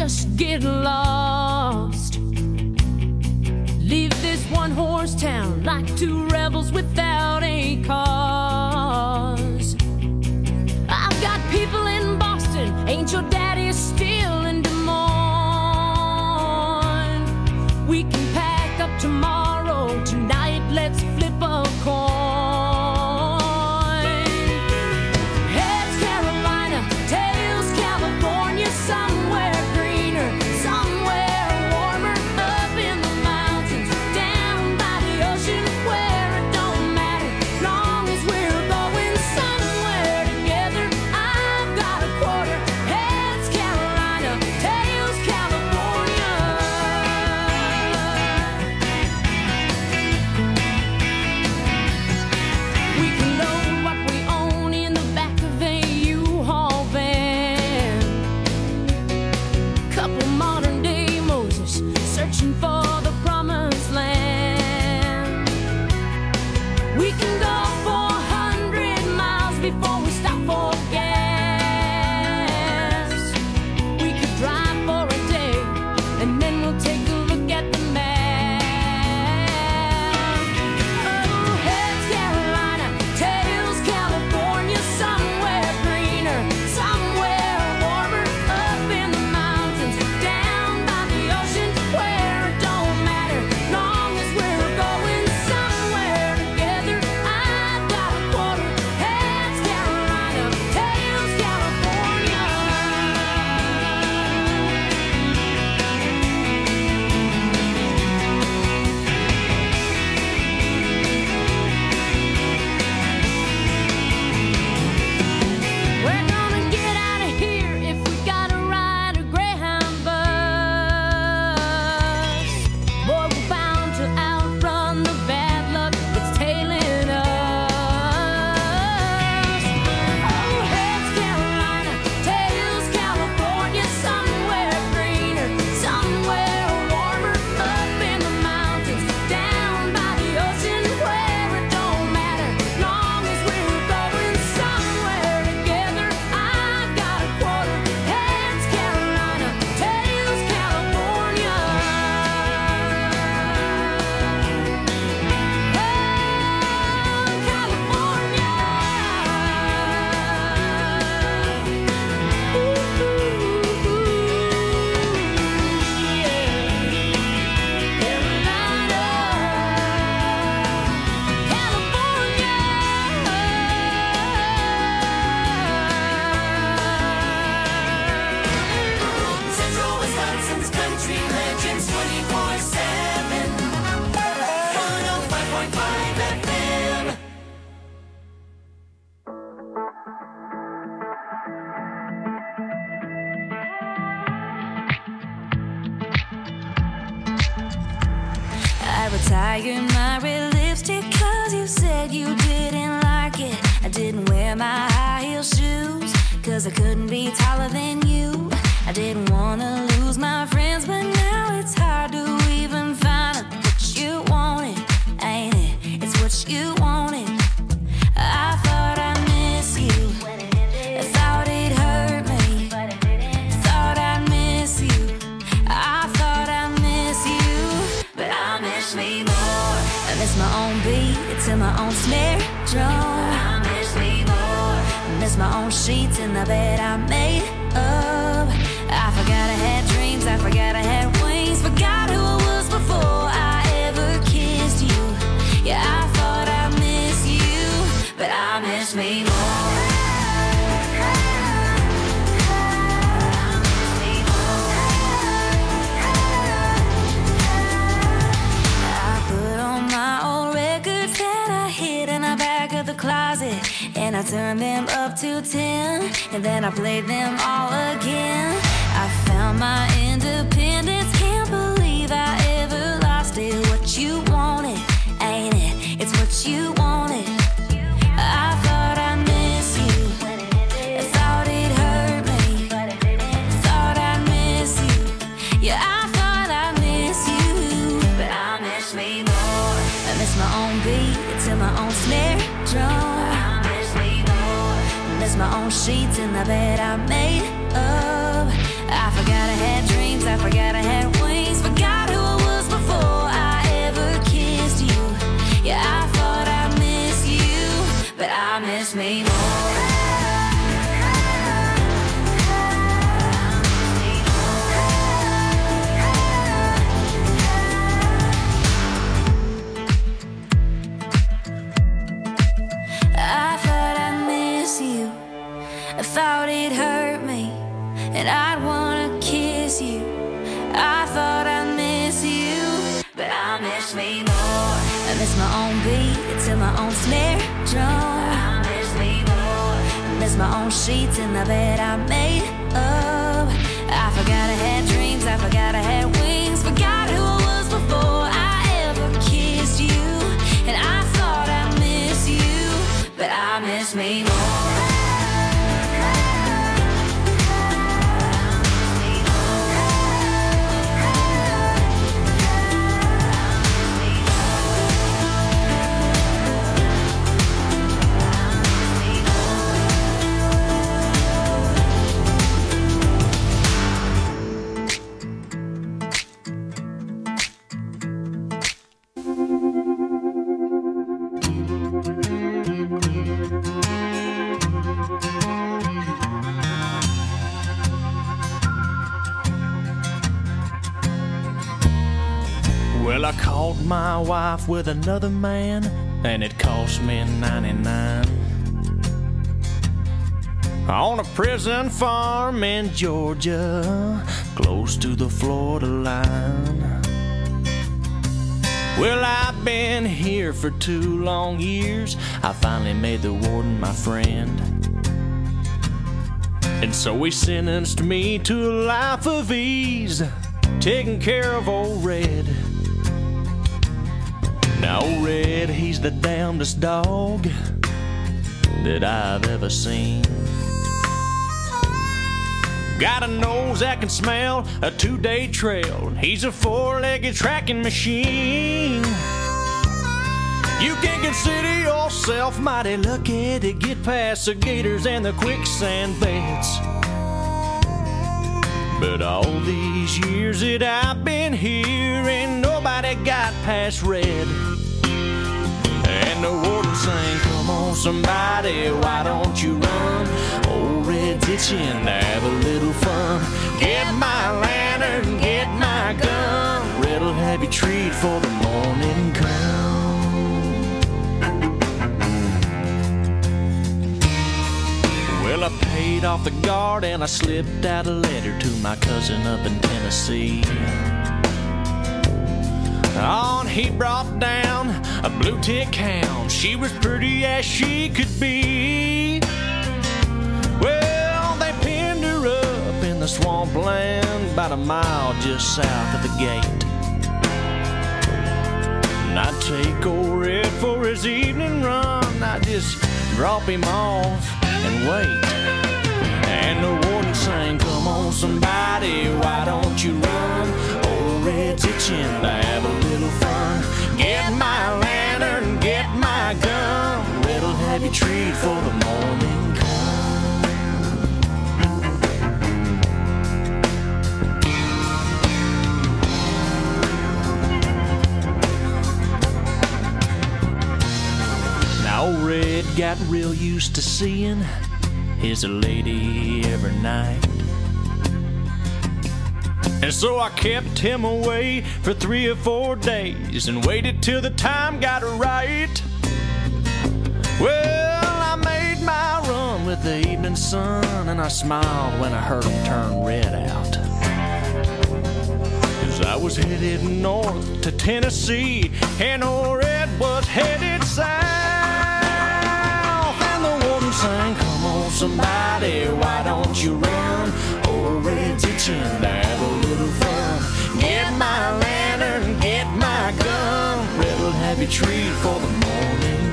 just get lost. Leave this one-horse town like two rebels without a cause. I've got people in Boston, ain't your daddy still in Des Moines? We can pack up tomorrow, tonight let's flip a coin. Heads Carolina, tails California, somewhere greener, somewhere warmer, up in the mountains, down by the ocean, where it don't matter, long as we're going somewhere together. I've got a quarter. Heads Carolina, tails California. We can load what we own in the back of a U-Haul van. Couple modern day Moses searching for the promised land. We can go 400 miles before we stop for gas. We could drive for a day and then we'll take a look at the map. Oh, heads Carolina, tails California, somewhere greener, somewhere warmer, up in the mountains, down by the ocean, where it don't matter, long as we're going somewhere together. I've got a quarter. Heads Carolina, tails California. We're gonna get out of here if we gotta ride a Greyhound bus. Boy, we're bound to outrun the bad luck that's tailing us. Oh, heads Carolina, tails California, somewhere greener, somewhere warmer, up in the mountains, down by the ocean, where it don't matter, long as we're going somewhere together. I've got a quarter. Heads Carolina, tails California. Central Wisconsin's country legends 24/7. 105.5 FM. I retired my red lipstick 'cause you said you didn't like it. I didn't wear my high heel shoes 'cause I couldn't be taller than you. I didn't wanna lose my friends, but now it's hard to even find out what you wanted, ain't it? It's what you wanted. I thought I'd miss you. I thought it hurt me. Thought I'd miss you. I thought I'd miss you, but I miss me more. I miss my own beat to my own snare drum. I miss me more. I miss my own sheets in the bed I made up. I forgot I had dreams. I forgot I had wings. Forgot who I was before I ever kissed you. Yeah, I thought I'd miss you, but I miss me more. I put on my old records that I hid in the back of the closet, and I turned them up to 10, and then I played them all again. I found my independence, can't believe I ever lost it. What you wanted, ain't it? It's what you wanted. I thought I'd miss you. I thought it hurt me. Thought I'd miss you. Yeah, I thought I'd miss you, but I miss me more. I miss my own beat to my own snare drum. I miss me more. I miss my own sheets in the bed I made up. I forgot I had dreams, I forgot I had wings, forgot who I was before I ever kissed you. Yeah, I thought I'd miss you, but I miss me more. I thought it hurt me, and I'd wanna kiss you. I thought I'd miss you, but I miss me more. I miss my own beat to my own snare drum. I miss me more. I miss my own sheets in the bed I made up. I forgot I had dreams, I forgot I had wings, forgot who I was before I ever kissed you. And I thought I'd miss you, but I miss me more. Well, I caught my wife with another man, and it cost me 99. On a prison farm in Georgia, close to the Florida line. Well, I've been here for 2 long years. I finally made the warden my friend. And so he sentenced me to a life of ease, taking care of old Red. Now old Red, he's the damnedest dog that I've ever seen. Got a nose that can smell a 2-day trail. He's a 4-legged tracking machine. You can consider yourself mighty lucky to get past the gators and the quicksand beds. But all these years that I've been here, ain't nobody got past Red. And the warden sang, come on somebody, why don't you run? Old Red's itching to have a little fun. Get my lantern, get my gun. Red'll have you treat for the morning crown. Well, I paid off the guard and I slipped out a letter to my cousin up in Tennessee. On he brought down a blue tick hound. She was pretty as she could be. Well, they pinned her up in the swampland about a mile just south of the gate. And I'd take old Red for his evening run. I'd just drop him off and wait. And the warden sang, come on somebody, why don't you run? Old Red's itching to have a little fun. Get my lantern, get my gun. Red'll have you treat for the morning come. Now old Red got real used to seeing his lady every night. And so I kept him away for 3 or 4 days and waited till the time got right. Well, I made my run with the evening sun, and I smiled when I heard him turn Red out. 'Cause I was headed north to Tennessee, and old Red was headed south. And the warden sang, come on somebody, why don't you run? Old Red's itching to have a little fun. Get my lantern, get my gun. Red'll have you treat for the morning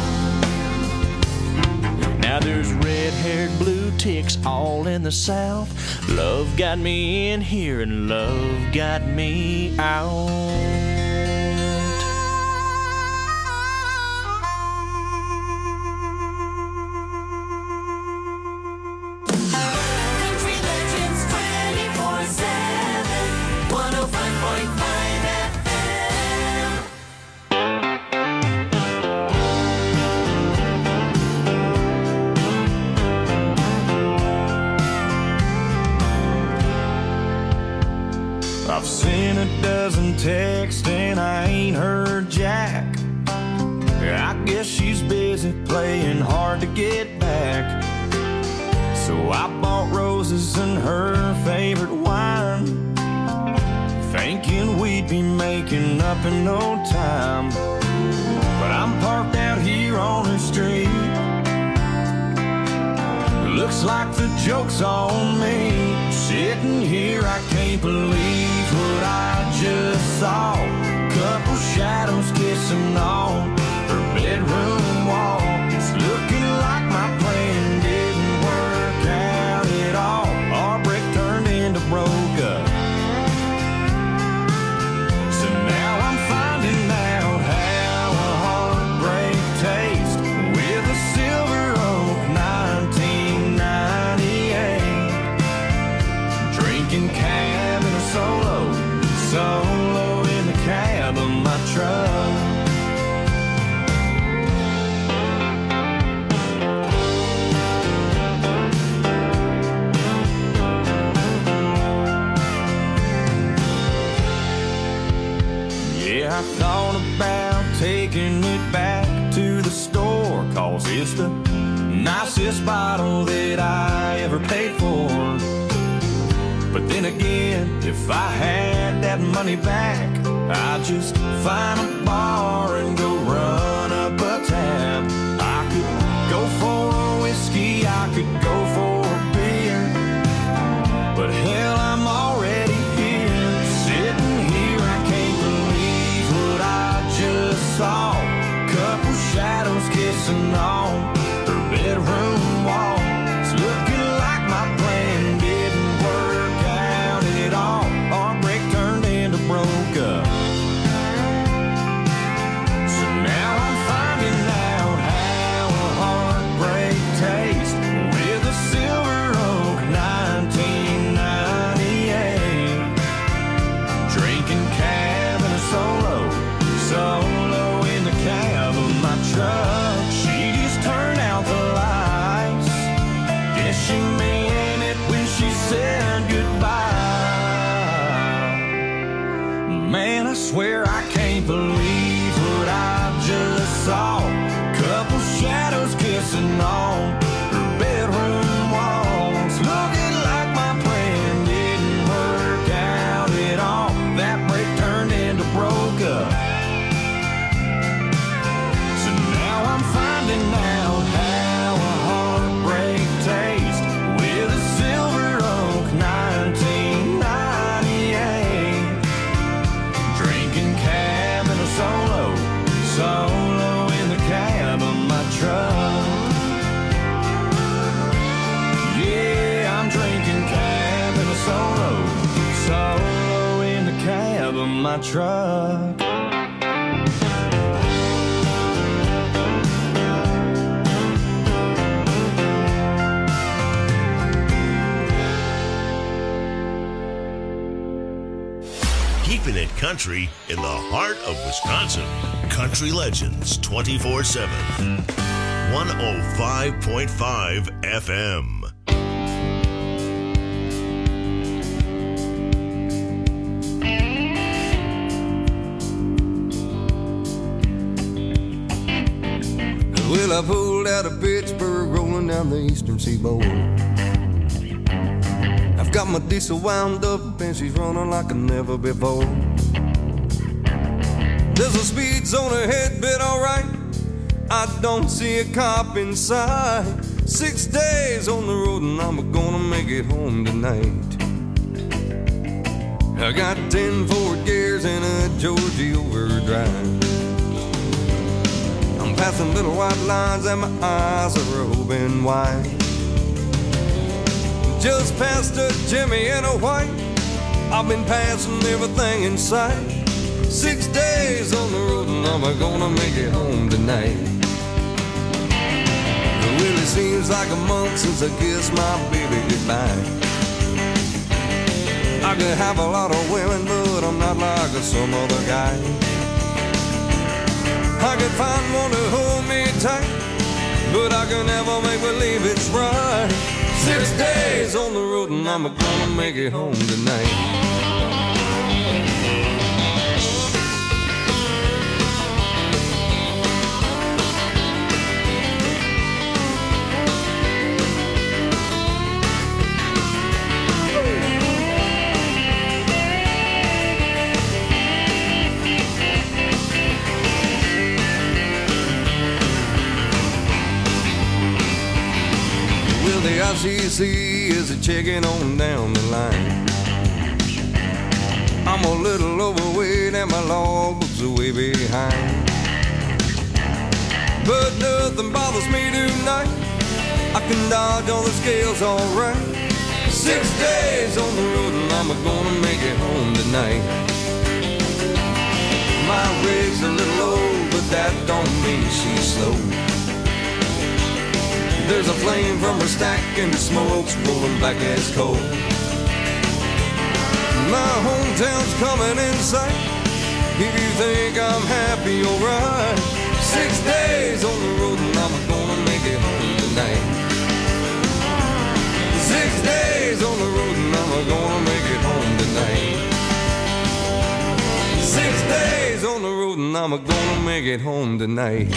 come. Now there's red-haired blue ticks all in the south. Love got me in here and love got me out. Country Legends 24. text and I ain't heard jack. I guess she's busy playing hard to get back. So I bought roses and her favorite wine, thinking we'd be making up in no time. But I'm parked out here on the street. Looks like the joke's on me. Sitting here, I can't believe what I just saw. Couple shadows kissing on her bedroom wall. It's looking like my plan didn't work out at all. Our break turned into broke up. So now I'm finding out how a heartbreak tastes with a Silver Oak 1998. Drinking cab in a solo in the cab of my truck. I thought about taking it back to the store, 'cause it's the nicest bottle that I ever paid for. But then again, if I had that money back, I'd just find a bar and go run up a tab. I could go for a whiskey, I could go for a beer, but hell, I'm already here. Sitting here, I can't believe what I just saw. Couple shadows kissing on her bedroom wall. It's looking like my plan didn't work out at all. Our break turned into broke up. So now I'm finding out how a heartbreak tastes with a Silver Oak 1998. Drinking cab and a solo in the cab of my truck. She just turned out the lights. Guess she meant it when she said goodbye. Man, I swear I can't believe what I just saw. Couple shadows kissing on her bedroom walls. Looking like my plan didn't work out at all. That break turned into broke up. So now I'm finding out how a heartbreak tastes with a Silver Oak 1998. Drinking cab and a solo in the cab of my truck. Yeah, I'm drinking cab and a solo in the cab of my truck. Keeping it country in the heart of Wisconsin. Country Legends 24/7. 105.5 FM. Well, I pulled out of Pittsburgh, rolling down the eastern seaboard. I've got my diesel wound up and she's running like never before. There's a speed zone ahead, but alright, I don't see a cop inside. 6 days on the road and I'm gonna make it home tonight. I got 10 Ford gears and a Georgie overdrive. I'm passing little white lines and my eyes are open wide. Just past a Jimmy and a white, I've been passing everything in sight. 6 days on the road and I'm gonna make it home tonight. Well, it seems like a month since I kissed my baby goodbye. I could have a lot of women, but I'm not like some other guy. I could find one to hold me tight, but I can never make believe it's right. 6 days on the road and I'm gonna make it home tonight. Well, the ICC is a checking on down the line. I'm a little overweight and my logbook's way behind. But nothing bothers me tonight. I can dodge all the scales alright. 6 days on the road and I'm gonna make it home tonight. My rig's a little old, but that don't mean she's slow. There's a flame from her stack and the smoke's rolling back as coal. My hometown's coming in sight. If you think I'm happy, alright. 6 days on the road and I'm gonna make it home tonight. 6 days on the road and I'm gonna make it home tonight. 6 days on the road and I'm gonna make it home tonight.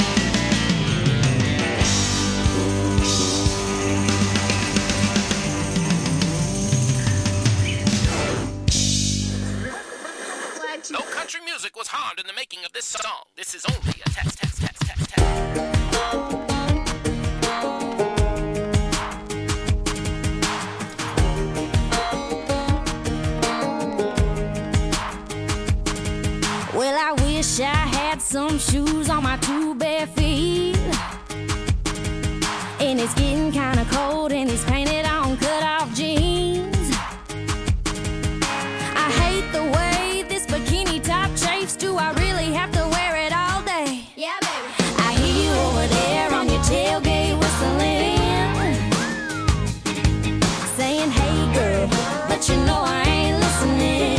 No country music was harmed in the making of this song. This is only a test. Well, I wish I had some shoes on my two bare feet. And it's getting kinda cold in these painted on cut-off jeans. I hate the way this bikini top chafes. Do I really have to wear it all day? Yeah, baby. I hear you over there on your tailgate whistling, saying, hey girl, but you know I ain't listening.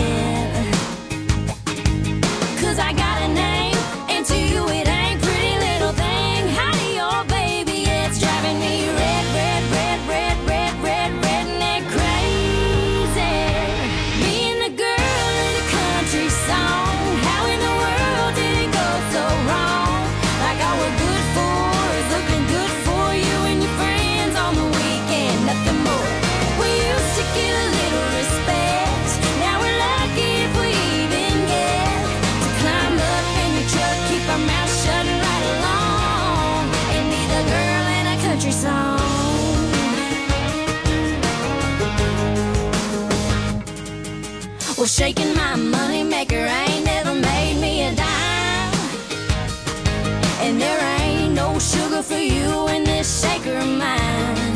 'Cause I got a name, and to you it ain't pretty little thing. Howdy, your baby, it's driving me redneck crazy. Being the girl in a country song, how in the world did it go so wrong? Like all we're good for is looking good for you and your friends on the weekend, nothing more. We used to get a little respect, now we're lucky if we even get to climb up in your truck, keep our mouth shut and ride along, and be the girl in a country song. Well, shaking my money maker ain't never made me a dime, and there ain't no sugar for you in this shaker of mine.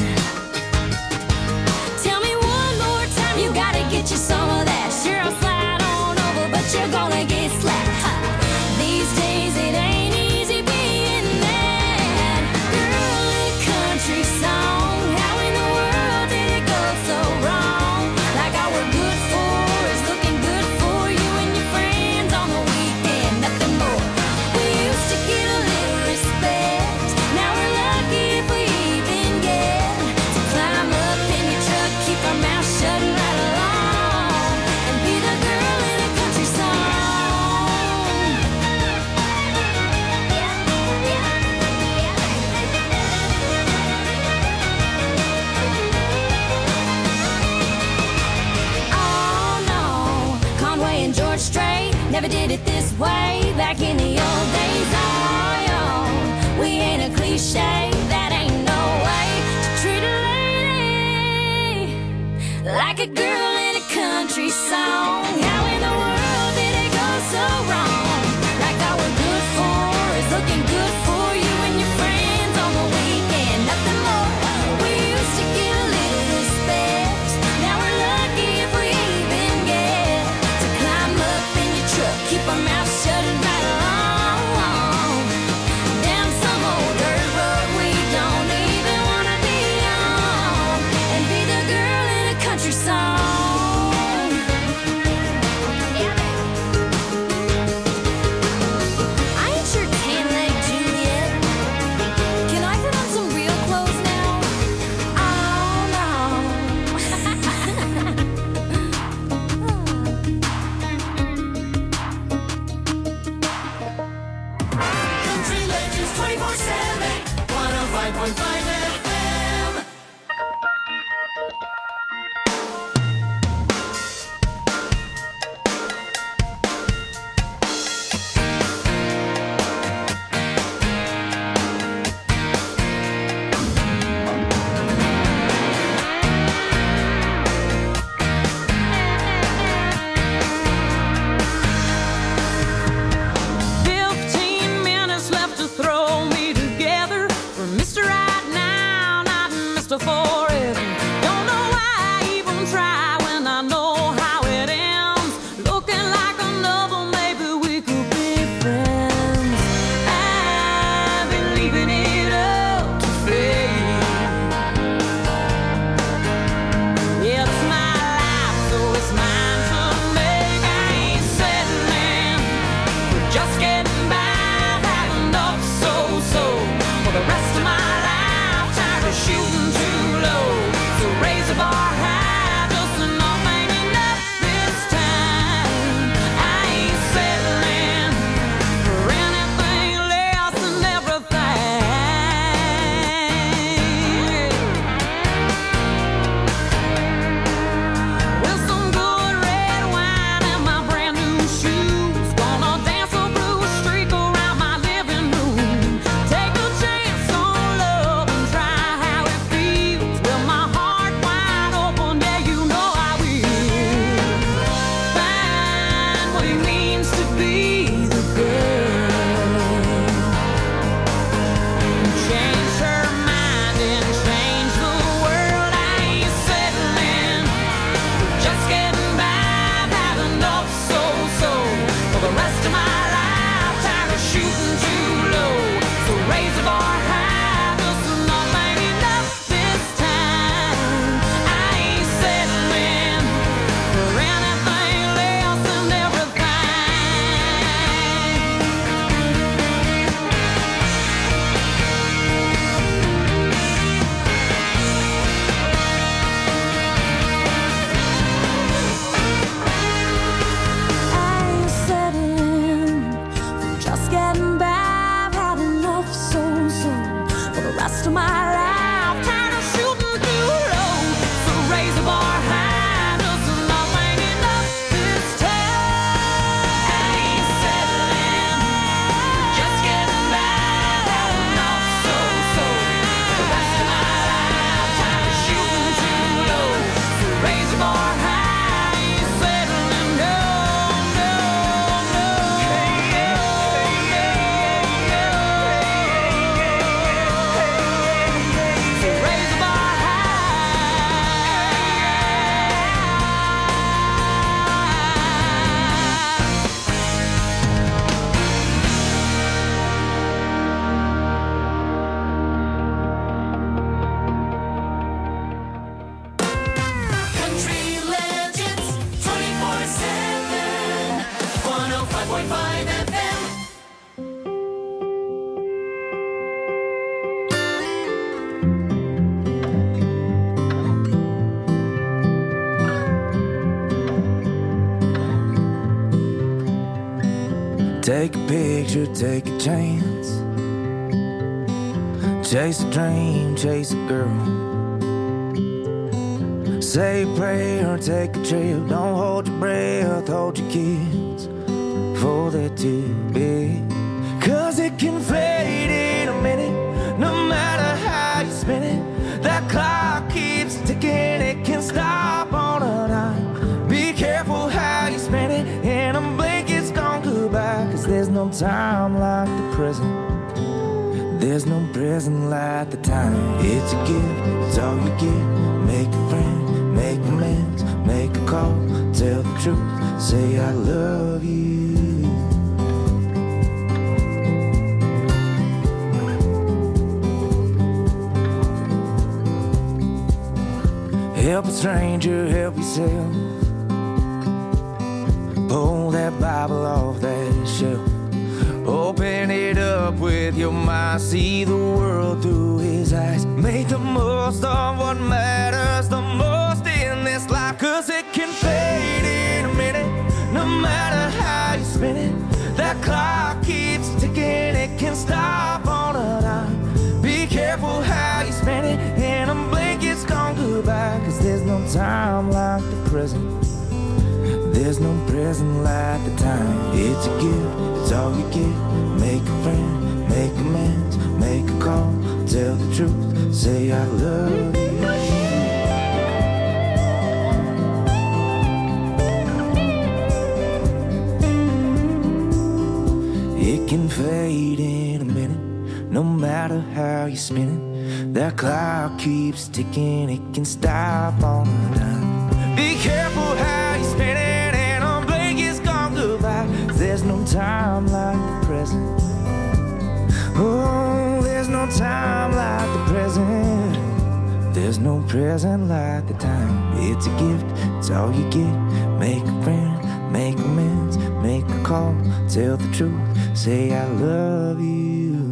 Tell me one more time, you gotta get you some of that. Sure, I'll slide on over, but you're gonna get slapped. Ha. These days it ain't easy being that girl in a country song. How in the world did it go so wrong? Like all we're good for is looking good for you and your friends on the weekend, nothing more. We used to get a little respect, now we're lucky if we even get to climb up in your truck, keep our mouth shut and ride along, and be the girl in a country song. Oh no, Conway and George Strait never did it this way back in the old days. Oh, yo, we ain't a cliche, that ain't no way to treat a lady like a girl in a country song. How in the world did it go so wrong? Like all we're good for is looking good for you and your friends on the weekend, nothing more. We used to get a little respect, now we're lucky if we even get to climb up in your truck, keep our mouth shut and ride along, last forever. Don't know why I even try when I know how it ends. Looking like another, maybe we could be friends. I've been leaving it up to fate. It's my life, so it's mine to make. I ain't settling for just getting by. I've had enough so for the rest of my life. Tired of shooting too low, so raise the bar high. Just enough ain't enough this time. I ain't settling for anything less than everything. With some good red wine and my brand new shoes, gonna dance a blues streak around my living room. Take a chance on love and try how it feels. With my heart wide open, yeah, you know I will. Find what it means to be the girl. Change her mind and change the world. I ain't settling for just getting by. I've had enough so for the rest of my life. Tired of shooting too low, so raise the bar high. Just enough ain't enough this time. I ain't settling for anything less than everything. I ain't settling for just getting by. I've had enough so for the rest of my life. Tired of shooting too low, so raise the bar high. Just enough ain't enough this time. I ain't settling for just getting by. I've had enough so for the rest of my life. Tired of shooting too low, so raise the bar high. I ain't settling, no. So raise the bar Country Legends 24/7. 105.5 FM. Take a picture, take a chance. Chase a dream, chase a girl. Say a prayer, take a trip. Don't hold your breath, hold your kids, for they're too big. 'Cause it can fade in a minute, no matter how you spin it. That clock keeps ticking, it can stop on a dime. Be careful how you spend it, and a blink it's gone goodbye. 'Cause there's no time like the present. There's no present like the time. It's a gift, it's all you get. Make a friend, make amends, make a call, tell the truth, say I love you. Help a stranger, help yourself. Pull that Bible off that shelf. Open it up with your mind. See the world through his eyes. Make the most of what matters the most in this life. 'Cause it can fade in a minute, no matter how you spin it. That clock keeps ticking, it can stop on a dime. Be careful how you spend it, and a blink it's gone goodbye. 'Cause there's no time like the present. There's no present like the time. It's a gift, it's all you get. Make a friend, make amends, make a call, tell the truth, say I love you. It can fade in a minute, no matter how you spin it. That clock keeps ticking, it can stop on a dime. Be careful how you spend it, and on blink it's gone goodbye. There's no time like the present. Oh, there's no time like the present. There's no present like the time. It's a gift, it's all you get. Make a friend, make amends, make a call, tell the truth, say I love you.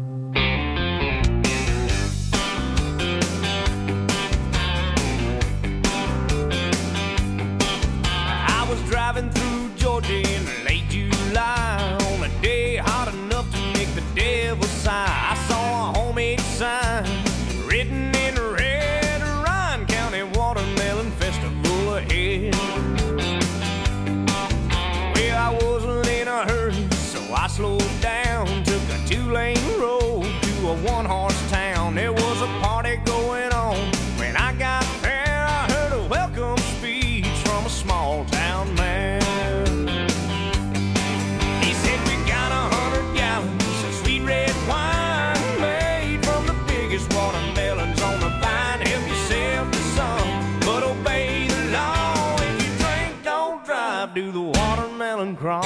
I was driving through Georgia in late July on a day hot enough to make the devil sigh. I saw a homemade sign written in red, Ryan County Watermelon Festival ahead. Well, I wasn't in a hurry, so I slowed down, took a 2-lane road to a 1-horse town. There was a party going on. When I got there, I heard a welcome speech from a small town man. He said, we got 100 gallons of sweet red wine made from the biggest watermelons on the vine. Help yourself to some, but obey the law. If you drink, don't drive, do the watermelon crawl.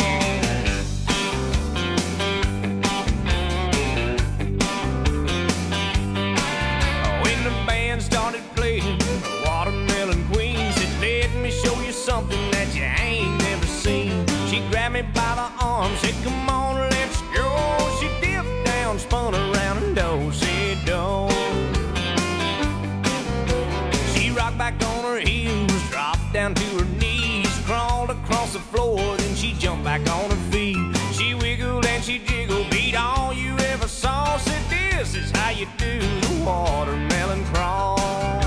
When the band started playing the Watermelon Queen, said, let me show you something that you ain't never seen. She grabbed me by the arm, said, come on, let's go. She dipped down, spun around, and do-si-do. She rocked back on her heels, dropped down to her knees, crawled across the floor, then she jumped back on her feet. She wiggled and she jiggled, beat all you ever saw. Said, this is how you do the watermelon crawl.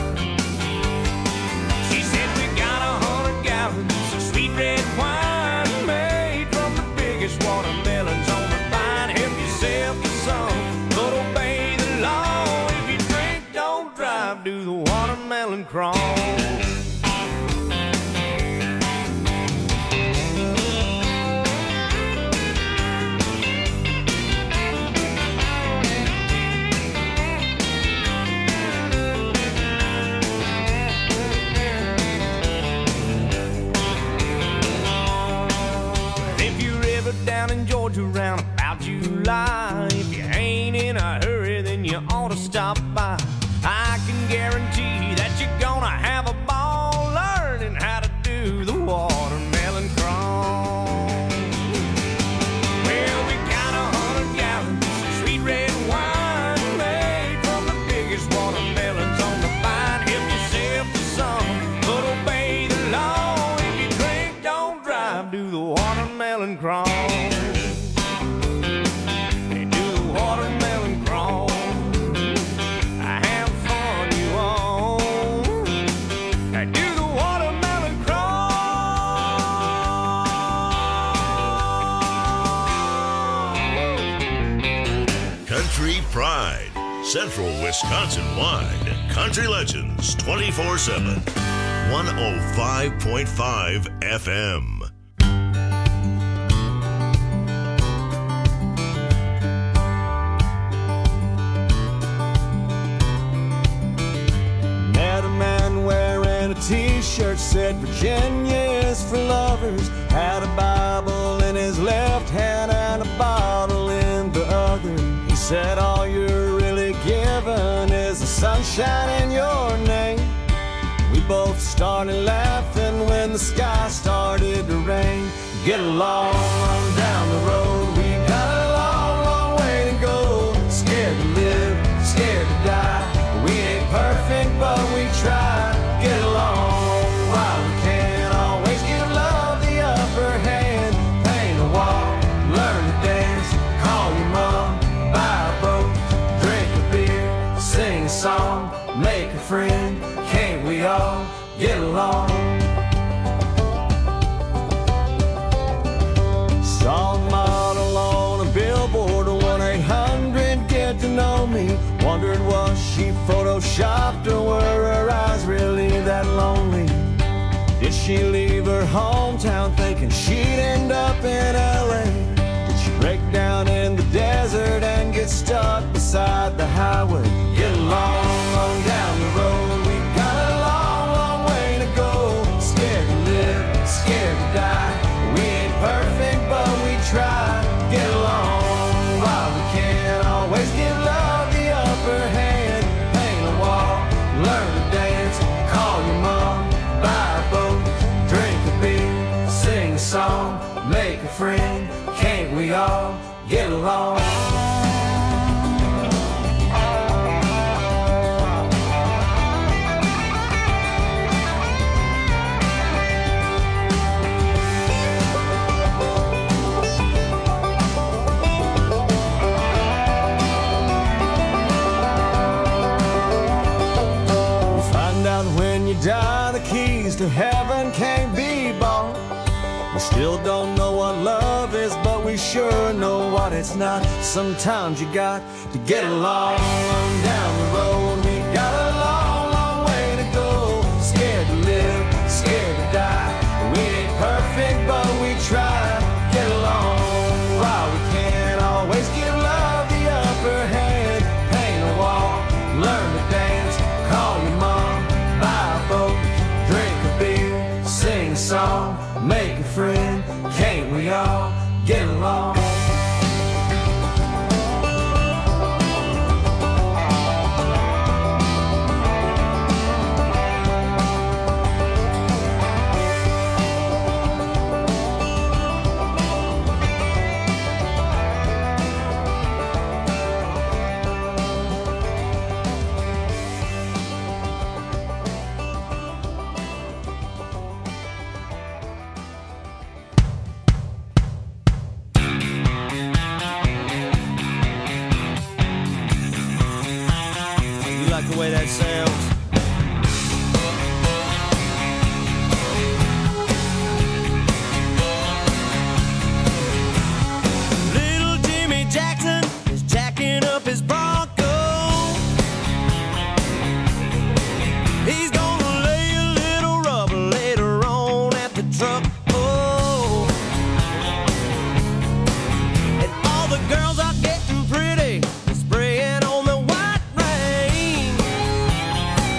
She said, we got 100 gallons of sweet red wine made from the biggest watermelons on the vine. Help yourself to some, but obey the law. If you drink, don't drive, do the watermelon crawl. Down in Georgia around about July, if you ain't in a hurry, then you ought to stop by. I can guarantee that you're gonna have a ball learning how to do the watermelon crawl. Well, we got 100 gallons of sweet red wine made from the biggest watermelons on the vine. Help yourself to some, but obey the law. If you drink, don't drive, do the watermelon crawl. Pride, Central Wisconsin-wide. Country Legends 24/7. 105.5 FM. Met a man wearing a t-shirt said Virginia is for lovers. Had a Bible in his left hand and a bottle in the other. He said all you're really given is the sunshine in your name. We both started laughing when the sky started to rain. Get along down the road, we got a long, long way to go. Scared to live, scared to die. We ain't perfect, but we try. Get along while we can. Always give love the upper hand. Paint a wall, learn to dance. Call your mom, buy a boat, drink a beer, sing a song, make a friend. Can't we all get along? Saw a model on a billboard, 1-800 get to know me. Wondered was she photoshopped or were her eyes really that lonely? Did she leave her hometown thinking she'd end up in LA? Did she break down in the desert and get stuck beside the highway. Get along on down the road. We've got a long, long way to go. Scared to live, scared to die. We ain't perfect, but we try. Get along while we can. Always give love the upper hand. Paint a wall, learn to dance. Call your mom, buy a boat, drink a beer, sing a song, make a friend. Can't we all get along? When you die, the keys to heaven can't be bought. We still don't know what love is, but we sure know what it's not. Sometimes you got to get along down the road. We got a long, long way to go. Scared to live, scared to die. We ain't perfect, but we try. Get along while we can. Always give love the upper hand. Paint a wall, learn to dance. Call your mom, buy a boat, drink a beer, sing a song, make a friend. Can't we all get along? The way that sounds. Little Jimmy Jackson is jacking up his Bronco. He's gonna lay a little rubber later on at the truck. Oh, and all the girls are getting pretty, spraying on the white rain.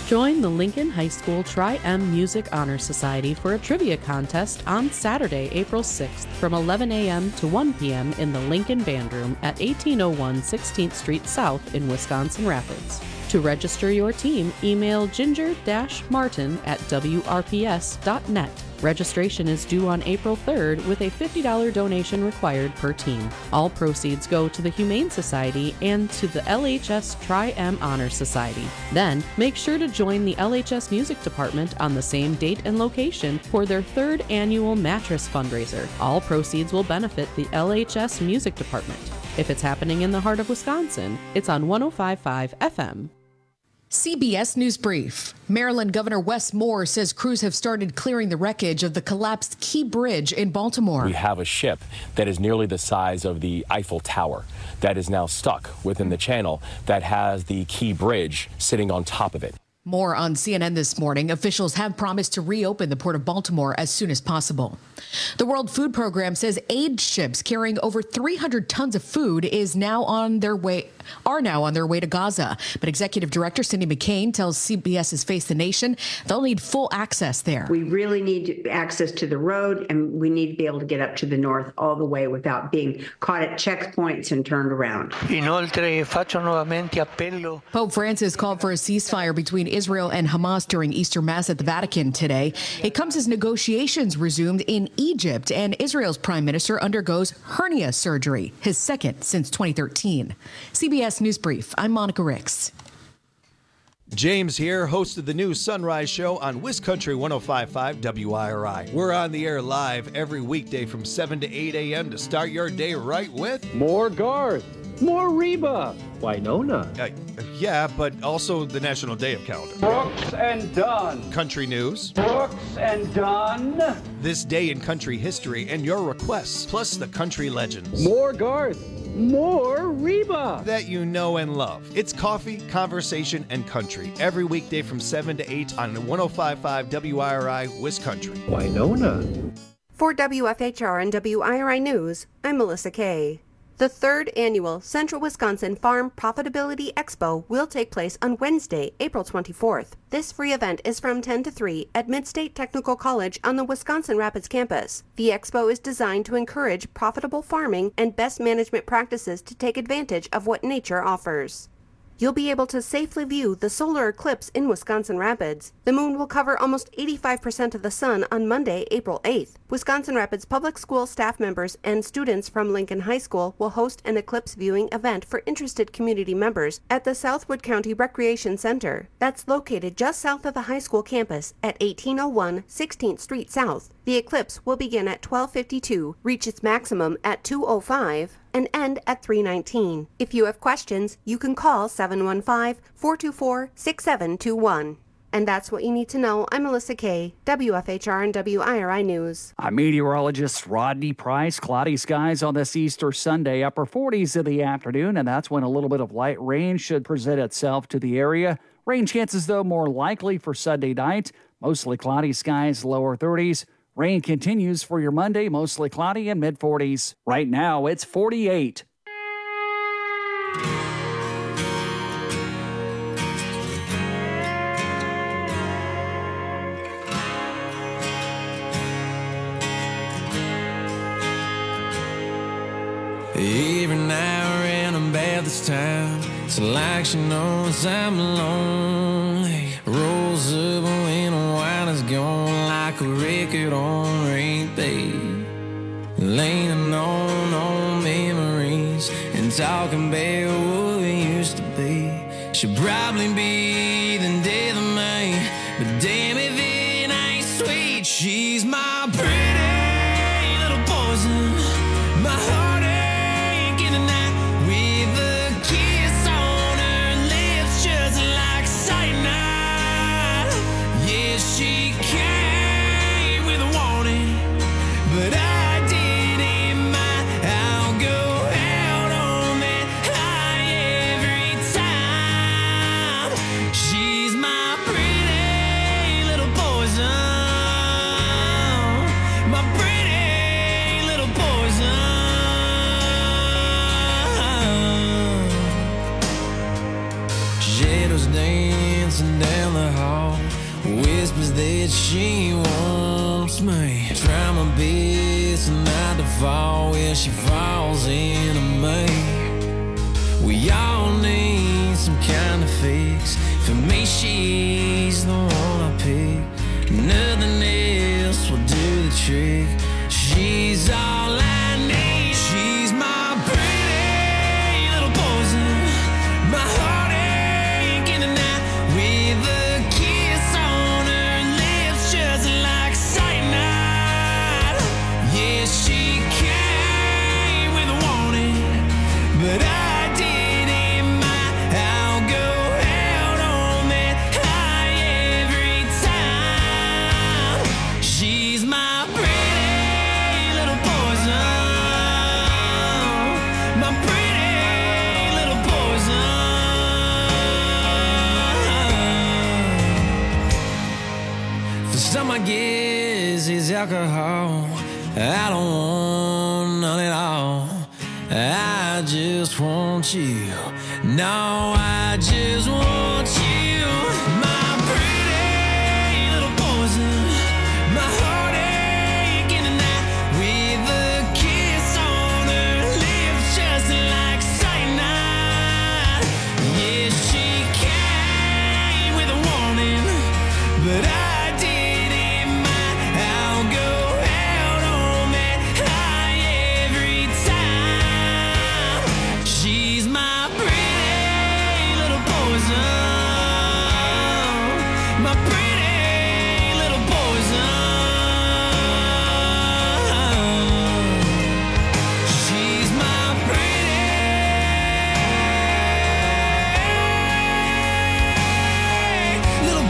Join the Lincoln High School Tri-M Music Honor Society for a trivia contest on Saturday, April 6th from 11 a.m. to 1 p.m. in the Lincoln Band Room at 1801 16th Street South in Wisconsin Rapids. To register your team, email ginger-martin@wrps.net. Registration is due on April 3rd with a $50 donation required per team. All proceeds go to the Humane Society and to the LHS Tri-M Honor Society. Then, make sure to join the LHS Music Department on the same date and location for their 3rd annual mattress fundraiser. All proceeds will benefit the LHS Music Department. If it's happening in the heart of Wisconsin, it's on 105.5 FM. CBS News Brief. Maryland Governor Wes Moore says crews have started clearing the wreckage of the collapsed Key Bridge in Baltimore. We have a ship that is nearly the size of the Eiffel Tower that is now stuck within the channel that has the Key Bridge sitting on top of it. More on CNN this morning. Officials have promised to reopen the Port of Baltimore as soon as possible. The World Food Program says aid ships carrying over 300 tons of food are now on their way to Gaza. But Executive Director Cindy McCain tells CBS's Face the Nation they'll need full access there. We really need access to the road, and we need to be able to get up to the north all the way without being caught at checkpoints and turned around. Inoltre, faccio nuovamente appello. Pope Francis called for a ceasefire between Israel and Hamas during Easter Mass at the Vatican today. It comes as negotiations resumed in Egypt, and Israel's prime minister undergoes hernia surgery, his second since 2013. CBS News Brief. I'm Monica Ricks. James here, host of the new Sunrise Show on WisCountry 105.5 WIRI. We're on the air live every weekday from 7 to 8 a.m. to start your day right with more Garth, more Reba, Winona. Yeah, but also the National Day of Calendar. Brooks and Dunn. Country news. Brooks and Dunn. This day in country history and your requests, plus the country legends. More Garth. More Reba that you know and love. It's coffee, conversation, and country every weekday from 7 to 8 on 105.5 WIRI WisCountry. Winona. For WFHR and WIRI News, I'm Melissa Kay. The 3rd annual Central Wisconsin Farm Profitability Expo will take place on Wednesday, April 24th. This free event is from 10 to 3 at Midstate Technical College on the Wisconsin Rapids campus. The expo is designed to encourage profitable farming and best management practices to take advantage of what nature offers. You'll be able to safely view the solar eclipse in Wisconsin Rapids. The moon will cover almost 85% of the sun on Monday, April 8th. Wisconsin Rapids Public School staff members and students from Lincoln High School will host an eclipse viewing event for interested community members at the Southwood County Recreation Center. That's located just south of the high school campus at 1801 16th Street South. The eclipse will begin at 12:52, reach its maximum at 2:05, and end at 3:19. If you have questions, you can call 715-424-6721. And that's what you need to know. I'm Melissa Kay, WFHR and WIRI News. I'm meteorologist Rodney Price. Cloudy skies on this Easter Sunday, upper 40s in the afternoon, and that's when a little bit of light rain should present itself to the area. Rain chances, though, more likely for Sunday night. Mostly cloudy skies, lower 30s. Rain continues for your Monday, mostly cloudy and mid-40s. Right now, it's 48. Every now and then about this time, it's like she knows I'm lonely. Rolls up when the wine is gone like a record on repeat. Leaning on memories and talking about what we used to be. She'll probably be the death of me, but damn if it ain't sweet. She's my pretty little poison, my heartache in the night, with a kiss on her lips just like cyanide. Yeah, she came with a warning, but I didn't mind. I'll go out on that high every time. She's my pretty little poison, my pretty little poison. Shadows dancing down the hall. is that she wants me. Try my best not to fall where she falls into me. We all need some kind of fix. For me, she's the one I pick. Nothing else will do the trick. She's all I need. She's my pretty little poison, my heartache in the night, with a kiss on her lips just like cyanide. Yeah, she came with a warning, but I didn't mind. I'll go out on that high every time. She's my pretty little poison, my pretty little poison. For some, I guess it's alcohol. I don't want none at all. I just want you. No, I just want you. My pretty little poison, my heartache in the night, with a kiss on her lips just like cyanide. Yeah, she came with a warning, but I didn't mind. I'll go out on that high every time. She's my pretty little poison, my pretty little poison. She's my pretty little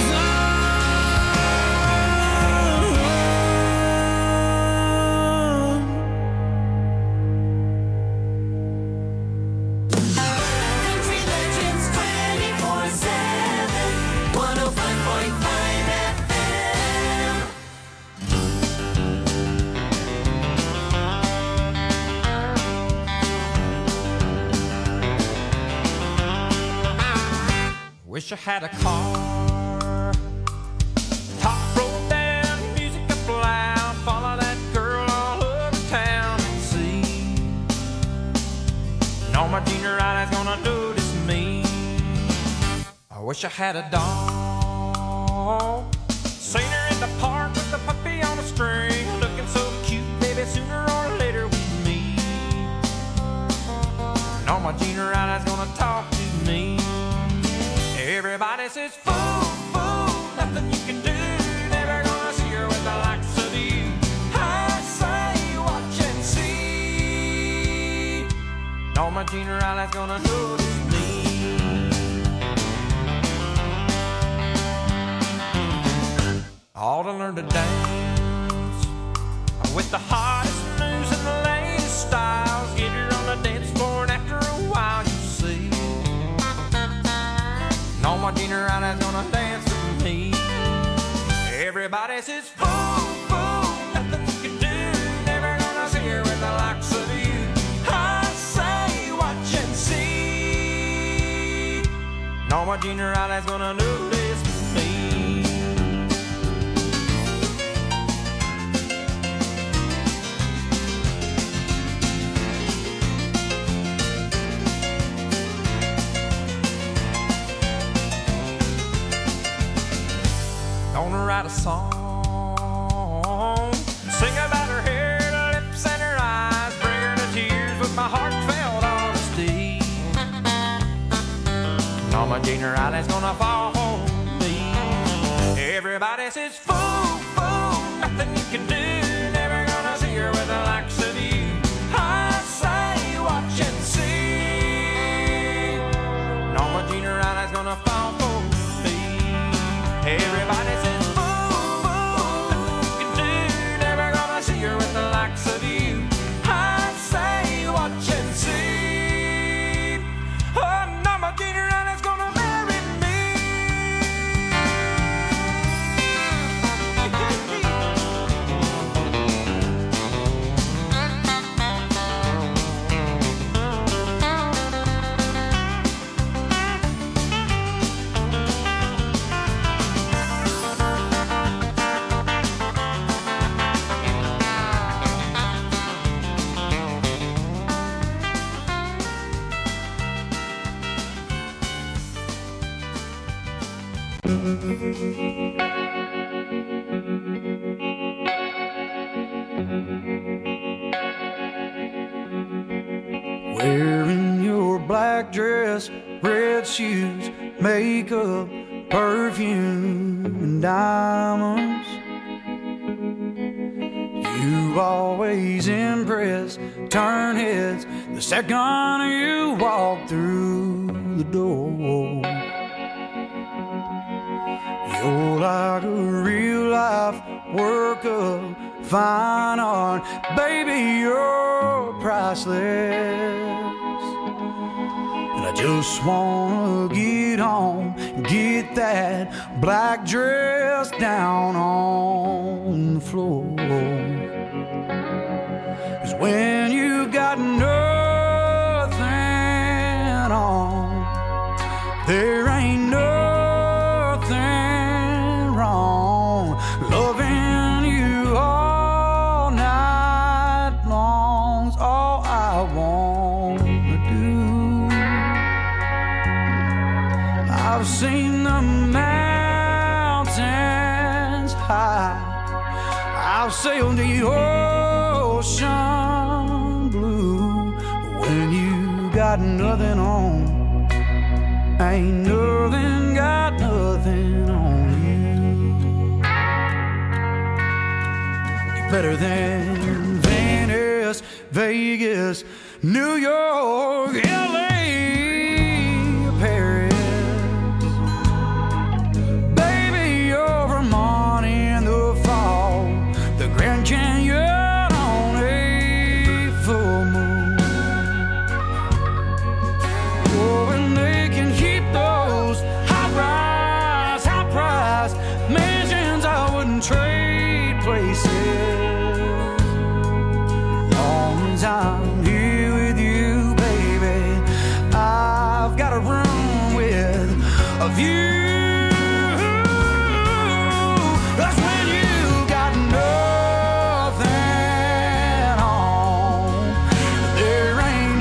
poison. Country Legends 24/7, 105.5 FM. Wish I had a car. Top roll down, music up loud. Follow that girl all over town and see. No, my junior eye is gonna notice me. I wish I had a dog. Seen her in the park with the puppy on a string, looking so cute, baby. Sooner or later we meet. No, my junior eye is gonna talk to me. Everybody says, fool, fool, nothing you can do. Never gonna see her with the likes of you. I say, watch and see. No, my junior eye's gonna notice me. All to learn to dance with the hottest moves and the latest styles. Get her on the dance floor, and after a while you see. No, my junior eye's gonna dance with me. Everybody says, fool, fool, nothing you can do. Never gonna see her with the likes of you. I say, watch and see. No, my junior eye's gonna notice me. Gonna write a song, sing about her hair, her lips, and her eyes, bring her to tears with my heartfelt honesty. No, my junior eye's gonna fall for me. Everybody says, fool, fool, nothing you can do. Never gonna see her with the likes of you. I say, watch and see. No, my junior eye's gonna fall for me. Everybody says, with the likes of you. I say, watch and see. Oh, no, my junior eye's gonna marry me. Wearing your black dress, red shoes, makeup, perfume, and diamonds. You always impress, turn heads the second you walk through the door. You're like a real life work of fine art, baby, you're priceless. And I just wanna get home and get that black dress down on the floor. 'Cause when you got nothing on, there ain't nothing wrong. Loving you all night long's all I wanna do. I've seen the mountains high, I've sailed the ocean blue. But when you got nothing on, ain't nothing got nothing on you. You're better than Venice, Vegas, New York, LA, Paris. Baby, you're Vermont in the fall, the Grand Canyon on a full moon. Oh, and they can keep those high-rise mansions. I wouldn't trade places. Long as I'm here with you, baby, I've got a room with a view. That's when you got nothing on. There ain't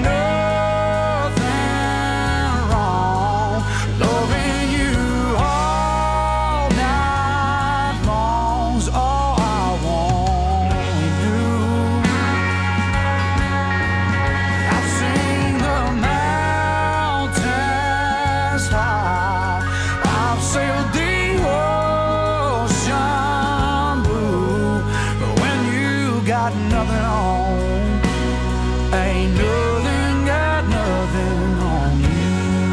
nothing wrong. Loving you all night long's all I want to do. I've seen the mountains high, I've sailed the ocean blue. But when you got nothing on, ain't nothing got nothing on you.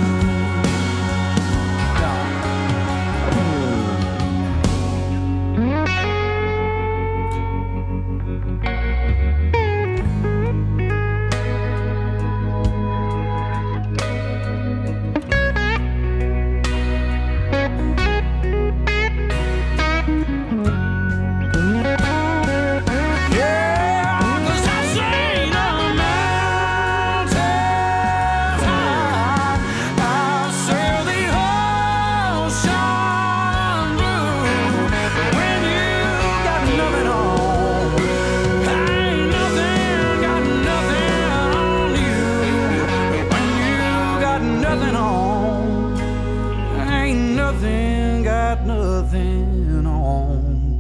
Yeah, 'cause I've seen the mountains high, I've sailed the ocean blue. When you got nothing on, ain't nothing got nothing on you. When you got nothing on, ain't nothing got nothing on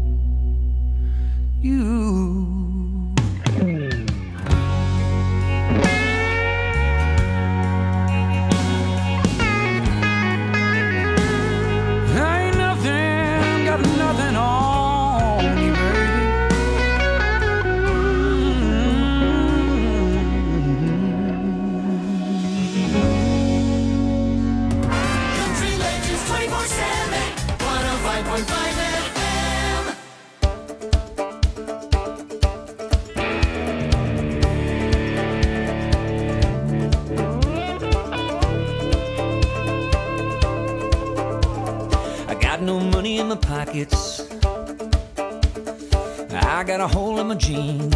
you. Ain't nothing got nothing on you, baby. Country Legends 24/7, 105.5 FM. I got no money in my pockets, I got a hole in my jeans.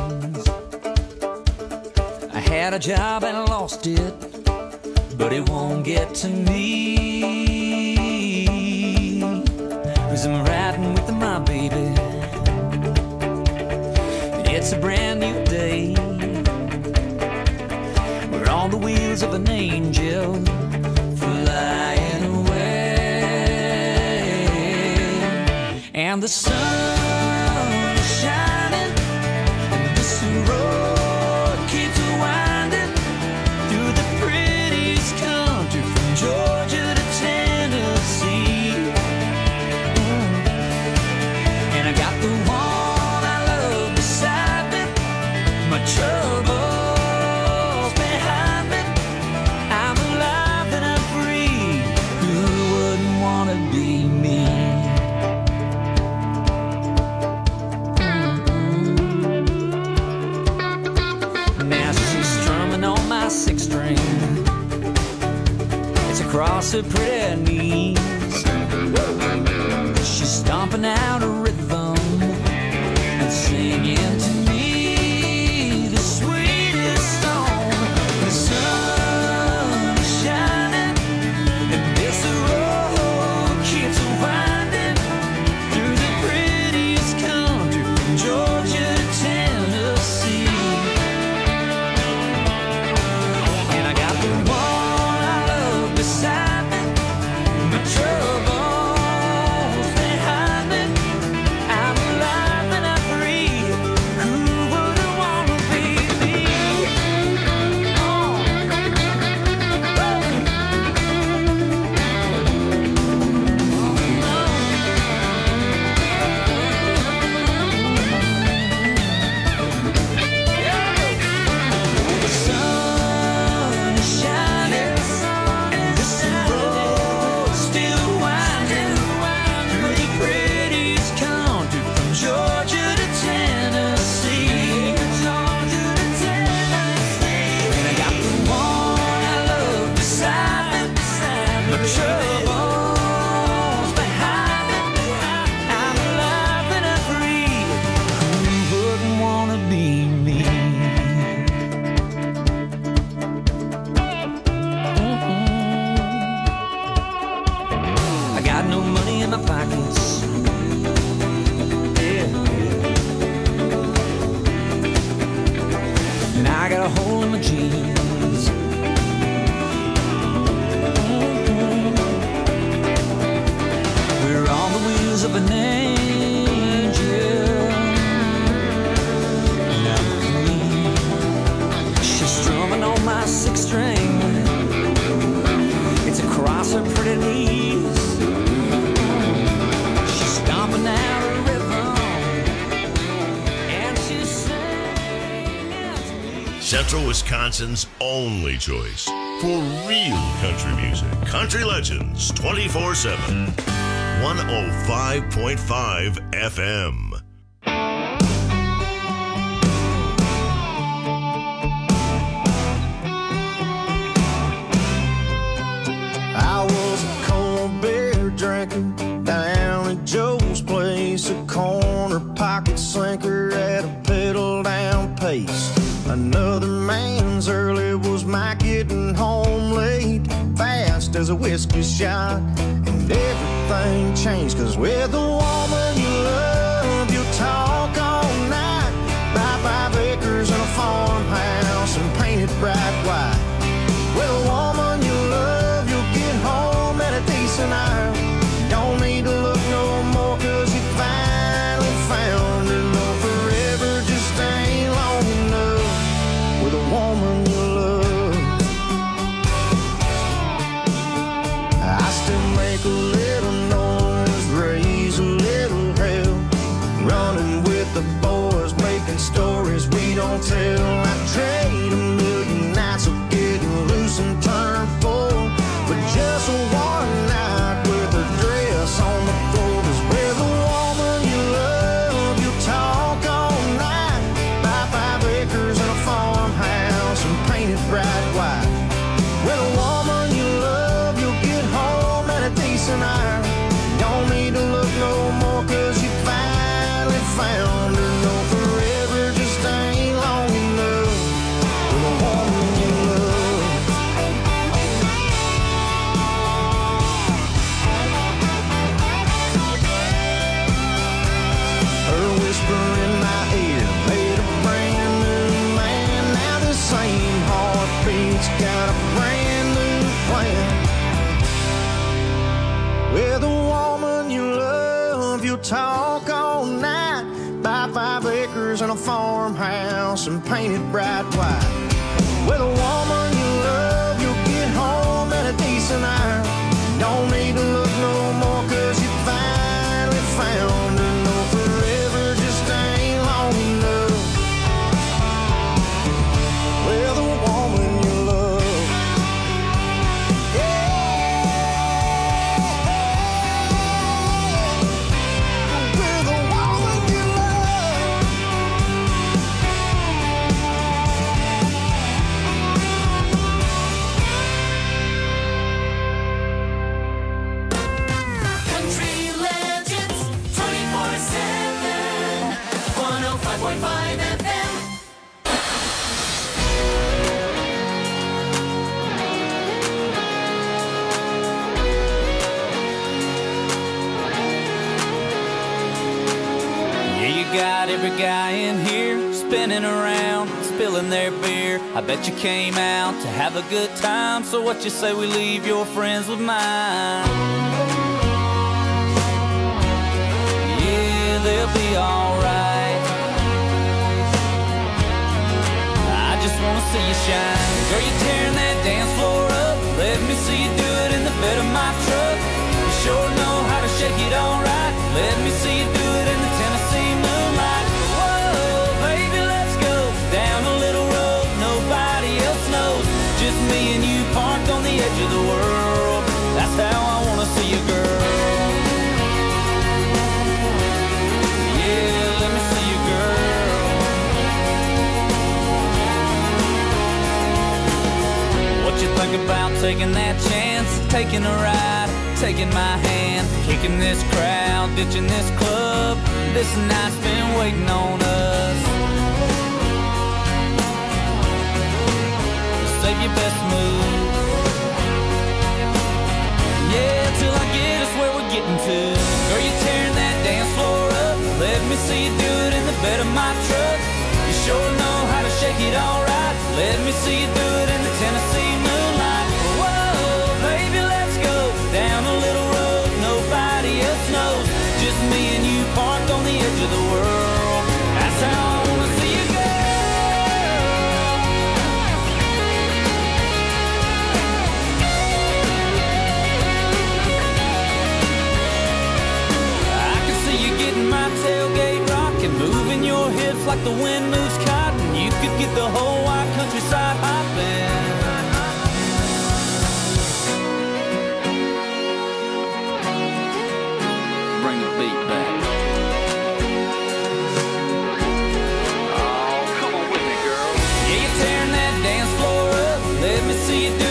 I had a job and I lost it, but it won't get to me. 'Cause I'm riding with my baby, and it's a brand new day. We're on the wheels of an angel flying away, and the sun is shining, and this road keeps winding through her pretty knees. She's stomping out a rhythm and singing to me the sweetest song. The sun is shining and this road keeps winding through the prettiest country from Georgia to Tennessee. And I got the one I love beside me, my troubles behind me. I'm alive and I'm free. Who wouldn't wanna be me? The sun is shining and this road still winding through the prettiest country from Georgia to Tennessee. And I got the one I love beside me, my troubles behind me. I'm alive and I'm free. Who wouldn't wanna be me? I got no money in my pockets. Yeah. And I got a hole in my jeans. We're on the wheels of an angel. Now the queen, she's strumming on my six string. It's across her pretty knees. She's stomping out a rhythm, and she's singing to me. Central Wisconsin's only choice for real country music. Country Legends 24/7. 105.5 FM. I was a cold beer drinker down at Joe's place, a corner pocket sinker at a pedal down pace. Another man's early was my getting home late, fast as a whiskey shot, and everything changed, 'cause with the woman you love, you'll talk all night, buy 5 acres and a farmhouse and paint it bright white. With a woman you love, you'll get home at a decent hour. Don't need to look no more, 'cause you finally found her. No, forever just ain't long enough with a woman you love. I still make a little noise, raise a little hell, running with the boys, making stories we don't tell. I trade a million nights of getting loose and turn full for just one night with her dress on the floor. 'Cause with a woman you love, you'll talk all night, buy 5 acres and a farmhouse and paint it bright white. With a woman you love, you'll get home at a decent hour. Don't need to look no more, 'cause you finally found her. No, forever just ain't long enough with a woman you love. Her whisper in my ear made a brand new man. Now the same heartbeat's got a brand new plan. With a woman you love, you'll talk all night, buy 5 acres and a farmhouse and paint it bright white. With a woman you love, you'll get home at a decent hour. Don't need to look no more, 'cause you finally found her. No, forever just ain't long enough with a woman you love. With a woman you love. 105.5 FM. Yeah, you got every guy in here spinning around, spilling their beer. I bet you came out to have a good time. So what you say we leave your friends with mine? Yeah, they'll be alright. I just wanna see you shine. Girl, you tearing that dance floor up. Let me see you do it in the bed of my truck. You sure know how to shake it alright. Let me see you do it in the Tennessee moonlight. Whoa, baby, let's go down a little road nobody else knows. Just me and you parked on the edge of the world. That's how I wanna see you, girl. Yeah, let me see you, girl. What you think about taking that chance? Taking a ride, taking my hand, kicking this crowd, ditching this club. This night's been waiting on us. Save your best move. Yeah, till I get us where we're getting to. Girl, you tearing that dance floor up. Let me see you do it in the bed of my truck. You sure know how to shake it alright. Let me see you do it in the Tennessee moonlight. Whoa, baby, let's go down a little road nobody else knows. Just me and you parked on the edge of the world. That's how I wanna see you, girl. I can see you getting my tailgate rocking, moving your hips like the wind moves cotton. You could get the whole wide countryside hopping. Bring the beat back. Oh, come on with me, girl. Yeah, you're tearing that dance floor up. Let me see you do